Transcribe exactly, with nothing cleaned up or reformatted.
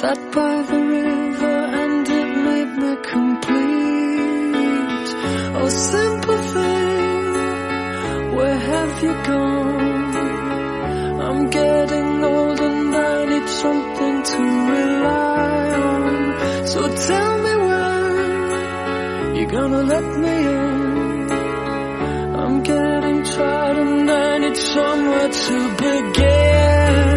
Sat by the river and it made me complete. Oh, simple thing, where have you gone? I'm getting old and I need something to rely on. So tell me when you're gonna let me in. I'm getting tired and I need somewhere to begin.